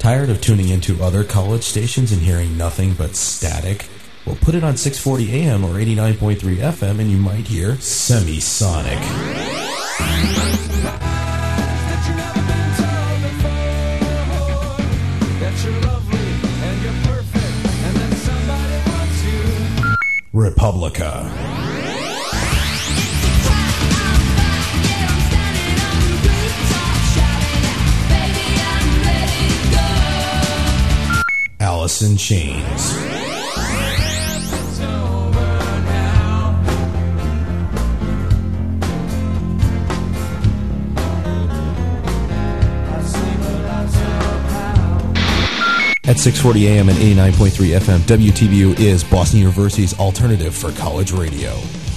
Tired of tuning into other college stations and hearing nothing but static? Well, put it on 640 AM or 89.3 FM and you might hear Semisonic. Republica. Alice in Chains. At 640 AM and 89.3 FM, WTBU is Boston University's alternative for college radio.